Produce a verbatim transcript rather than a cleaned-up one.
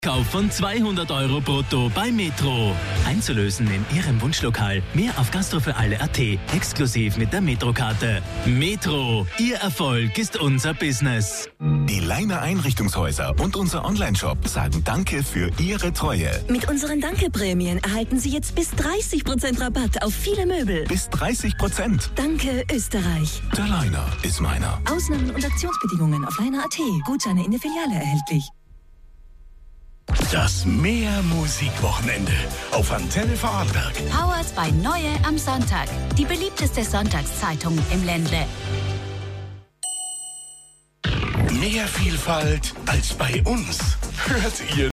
Kauf von zweihundert Euro brutto bei Metro. Einzulösen in Ihrem Wunschlokal. Mehr auf gastrofüralle punkt at. Exklusiv mit der Metro-Karte. Metro. Ihr Erfolg ist unser Business. Die Leiner Einrichtungshäuser und unser Onlineshop sagen Danke für Ihre Treue. Mit unseren Danke-Prämien erhalten Sie jetzt bis dreißig Prozent Rabatt auf viele Möbel. Bis dreißig Prozent. Danke, Österreich. Der Leiner ist meiner. Ausnahmen und Aktionsbedingungen auf leiner punkt at. Gutscheine in der Filiale erhältlich. Das Meer-Musik-Wochenende auf Antenne Vorarlberg. Powered by Neue am Sonntag. Die beliebteste Sonntagszeitung im Ländle. Mehr Vielfalt als bei uns. Hört ihr